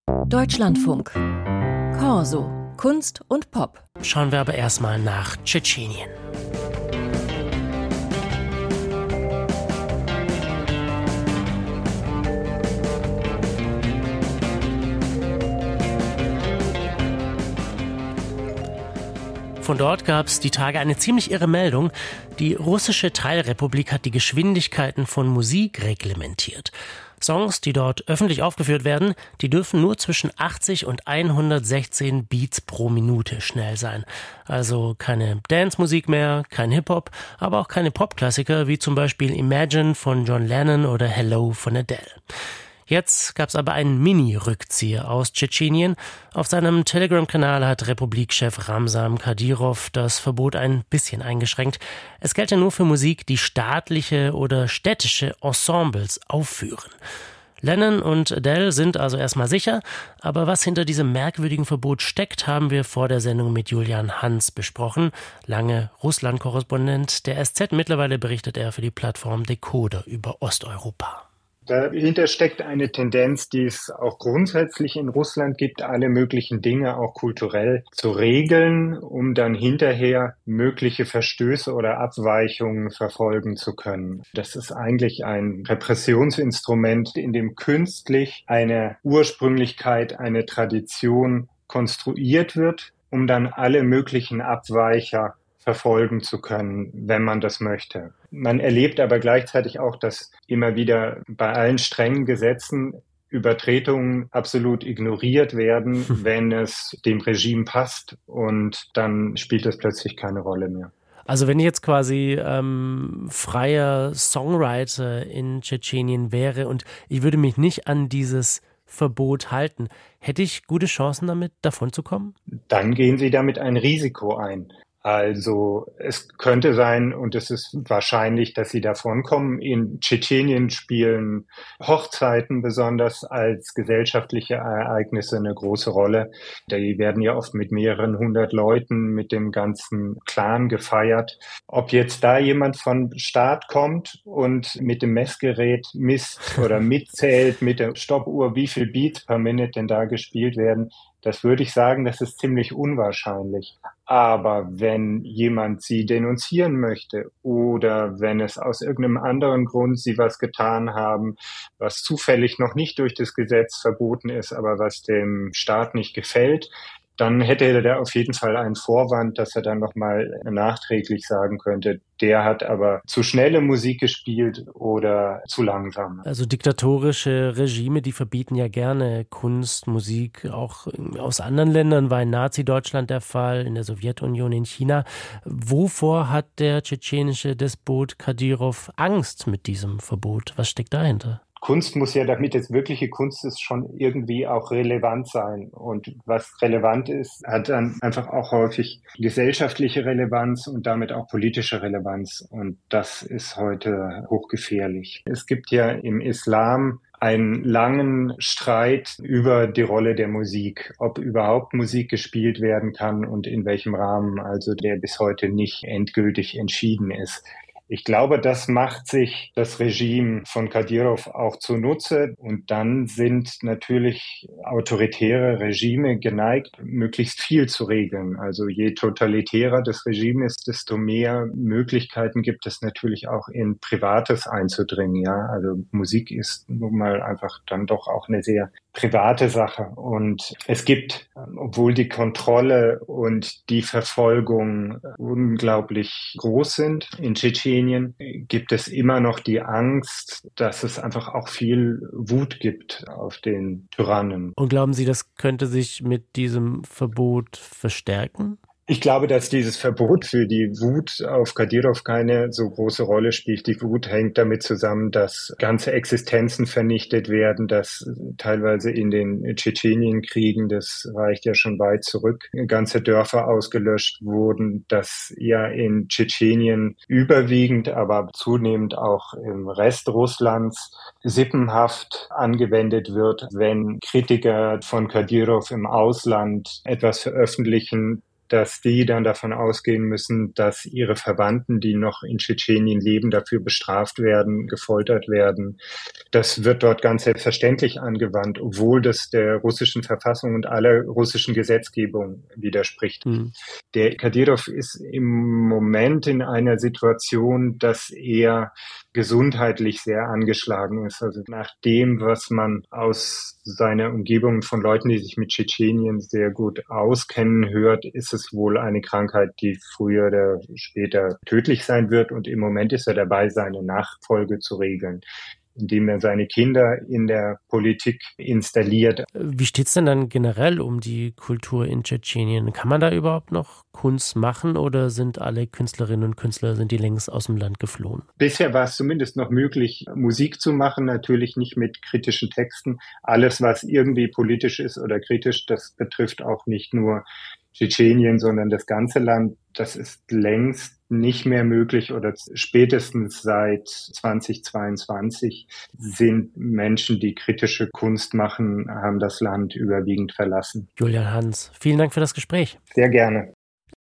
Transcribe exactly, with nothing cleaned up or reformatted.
Deutschlandfunk. Corso. Kunst und Pop. Schauen wir aber erstmal nach Tschetschenien. Von dort gab es die Tage eine ziemlich irre Meldung. Die russische Teilrepublik hat die Geschwindigkeiten von Musik reglementiert. Songs, die dort öffentlich aufgeführt werden, die dürfen nur zwischen achtzig und hundertsechzehn Beats pro Minute schnell sein. Also keine Dance-Musik mehr, kein Hip-Hop, aber auch keine Pop-Klassiker wie zum Beispiel Imagine von John Lennon oder Hello von Adele. Jetzt gab es aber einen Mini-Rückzieher aus Tschetschenien. Auf seinem Telegram-Kanal hat Republikchef Ramzan Kadyrov das Verbot ein bisschen eingeschränkt. Es gelte nur für Musik, die staatliche oder städtische Ensembles aufführen. Lennon und Adele sind also erstmal sicher, aber was hinter diesem merkwürdigen Verbot steckt, haben wir vor der Sendung mit Julian Hans besprochen. Lange Russland-Korrespondent der S Z, mittlerweile berichtet er für die Plattform Decoder über Osteuropa. Dahinter steckt eine Tendenz, die es auch grundsätzlich in Russland gibt, alle möglichen Dinge auch kulturell zu regeln, um dann hinterher mögliche Verstöße oder Abweichungen verfolgen zu können. Das ist eigentlich ein Repressionsinstrument, in dem künstlich eine Ursprünglichkeit, eine Tradition konstruiert wird, um dann alle möglichen Abweicher verfolgen zu können, wenn man das möchte. Man erlebt aber gleichzeitig auch, dass immer wieder bei allen strengen Gesetzen Übertretungen absolut ignoriert werden, wenn es dem Regime passt, und dann spielt das plötzlich keine Rolle mehr. Also wenn ich jetzt quasi ähm, freier Songwriter in Tschetschenien wäre und ich würde mich nicht an dieses Verbot halten, hätte ich gute Chancen damit, davonzukommen? Dann gehen Sie damit ein Risiko ein. Also es könnte sein, und es ist wahrscheinlich, dass sie davonkommen. In Tschetschenien spielen Hochzeiten besonders als gesellschaftliche Ereignisse eine große Rolle. Die werden ja oft mit mehreren hundert Leuten, mit dem ganzen Clan gefeiert. Ob jetzt da jemand vom Staat kommt und mit dem Messgerät misst oder mitzählt mit der Stoppuhr, wie viel Beats per Minute denn da gespielt werden, das würde ich sagen, das ist ziemlich unwahrscheinlich. Aber wenn jemand sie denunzieren möchte oder wenn es aus irgendeinem anderen Grund sie was getan haben, was zufällig noch nicht durch das Gesetz verboten ist, aber was dem Staat nicht gefällt, dann hätte er auf jeden Fall einen Vorwand, dass er dann nochmal nachträglich sagen könnte, der hat aber zu schnelle Musik gespielt oder zu langsam. Also diktatorische Regime, die verbieten ja gerne Kunst, Musik, auch aus anderen Ländern, war in Nazi-Deutschland der Fall, in der Sowjetunion, in China. Wovor hat der tschetschenische Despot Kadyrov Angst mit diesem Verbot? Was steckt dahinter? Kunst muss ja, damit es wirkliche Kunst ist, schon irgendwie auch relevant sein. Und was relevant ist, hat dann einfach auch häufig gesellschaftliche Relevanz und damit auch politische Relevanz. Und das ist heute hochgefährlich. Es gibt ja im Islam einen langen Streit über die Rolle der Musik, ob überhaupt Musik gespielt werden kann und in welchem Rahmen, also der bis heute nicht endgültig entschieden ist. Ich glaube, das macht sich das Regime von Kadyrov auch zunutze. Und dann sind natürlich autoritäre Regime geneigt, möglichst viel zu regeln. Also je totalitärer das Regime ist, desto mehr Möglichkeiten gibt es natürlich auch in Privates einzudringen. Ja, also Musik ist nun mal einfach dann doch auch eine sehr private Sache. Und es gibt, obwohl die Kontrolle und die Verfolgung unglaublich groß sind in Tschetschenien, gibt es immer noch die Angst, dass es einfach auch viel Wut gibt auf den Tyrannen. Und glauben Sie, das könnte sich mit diesem Verbot verstärken? Ich glaube, dass dieses Verbot für die Wut auf Kadyrov keine so große Rolle spielt. Die Wut hängt damit zusammen, dass ganze Existenzen vernichtet werden, dass teilweise in den Tschetschenienkriegen, das reicht ja schon weit zurück, ganze Dörfer ausgelöscht wurden, dass ja in Tschetschenien überwiegend, aber zunehmend auch im Rest Russlands sippenhaft angewendet wird, wenn Kritiker von Kadyrov im Ausland etwas veröffentlichen, dass die dann davon ausgehen müssen, dass ihre Verwandten, die noch in Tschetschenien leben, dafür bestraft werden, gefoltert werden. Das wird dort ganz selbstverständlich angewandt, obwohl das der russischen Verfassung und aller russischen Gesetzgebung widerspricht. Mhm. Der Kadyrov ist im Moment in einer Situation, dass er gesundheitlich sehr angeschlagen ist. Also nach dem, was man aus seiner Umgebung von Leuten, die sich mit Tschetschenien sehr gut auskennen, hört, ist es wohl eine Krankheit, die früher oder später tödlich sein wird. Und im Moment ist er dabei, seine Nachfolge zu regeln, indem er seine Kinder in der Politik installiert. Wie steht's denn dann generell um die Kultur in Tschetschenien? Kann man da überhaupt noch Kunst machen oder sind alle Künstlerinnen und Künstler, sind die längst aus dem Land geflohen? Bisher war es zumindest noch möglich, Musik zu machen, natürlich nicht mit kritischen Texten. Alles, was irgendwie politisch ist oder kritisch, das betrifft auch nicht nur Tschetschenien, sondern das ganze Land. Das ist längst nicht mehr möglich oder spätestens seit zweitausendzweiundzwanzig sind Menschen, die kritische Kunst machen, haben das Land überwiegend verlassen. Julian Hans, vielen Dank für das Gespräch. Sehr gerne.